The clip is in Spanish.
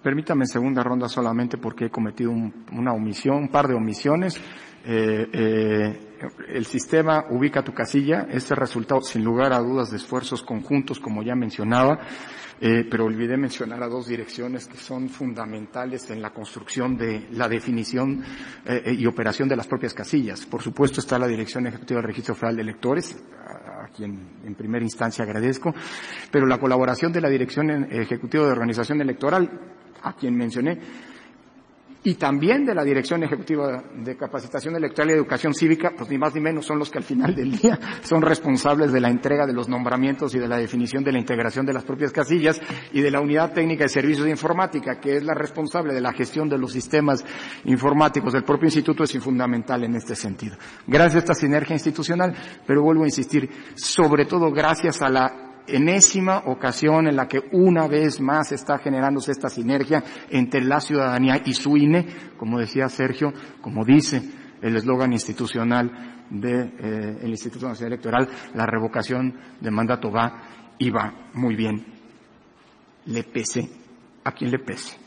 Permítame en segunda ronda solamente porque he cometido una omisión, un par de omisiones. El sistema ubica tu casilla, este resultado sin lugar a dudas de esfuerzos conjuntos, como ya mencionaba, pero olvidé mencionar a dos direcciones que son fundamentales en la construcción de la definición y operación de las propias casillas. Por supuesto está la Dirección Ejecutiva del Registro Federal de Electores, a quien en primera instancia agradezco, pero la colaboración de la Dirección Ejecutiva de Organización Electoral, a quien mencioné, y también de la Dirección Ejecutiva de Capacitación Electoral y Educación Cívica, pues ni más ni menos son los que al final del día son responsables de la entrega de los nombramientos y de la definición de la integración de las propias casillas, y de la Unidad Técnica de Servicios de Informática, que es la responsable de la gestión de los sistemas informáticos del propio instituto, es fundamental en este sentido. Gracias a esta sinergia institucional, pero vuelvo a insistir, sobre todo gracias a la enésima ocasión en la que una vez más está generándose esta sinergia entre la ciudadanía y su INE, como decía Sergio, como dice el eslogan institucional del Instituto Nacional Electoral, la revocación de mandato va y va muy bien, le pese a quien le pese.